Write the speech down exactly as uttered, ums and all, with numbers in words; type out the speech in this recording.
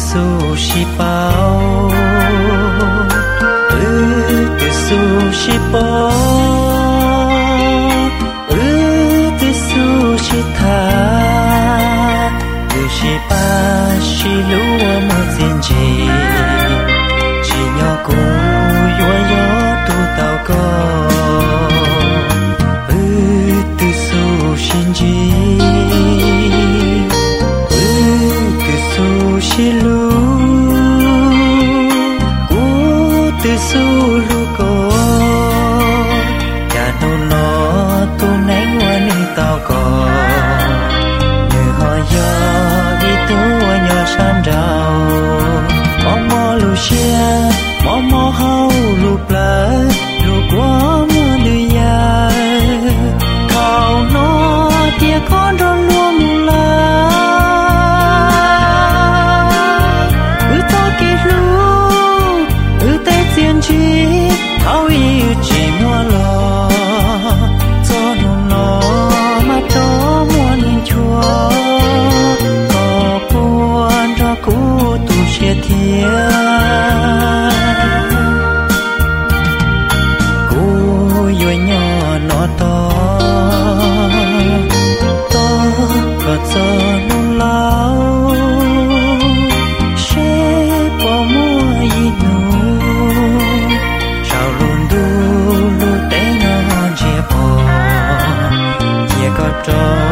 su shi bao ư từ su shi bao ư từ su shi tha từ shi ba shi lúa một diện gì chỉ nhỏ cô yo yo tu tao có ư từ su xin gì shi lu u tu su lu ko ya no no tu nai wa ni tao ko như ho yo đi tu nhỏ san rau mo mo lu xia mo mo hau lu pla lu qua mua đi ya khao nó tia con don lu mu la chỉ hao yêu chỉ mua lo cho nó nó mà cho mua nên chúa có buồn cho cũ tu chia thiên cũ yêu nhỏ nó to to có cho nó lao sẽ bỏ mua gì nữa cho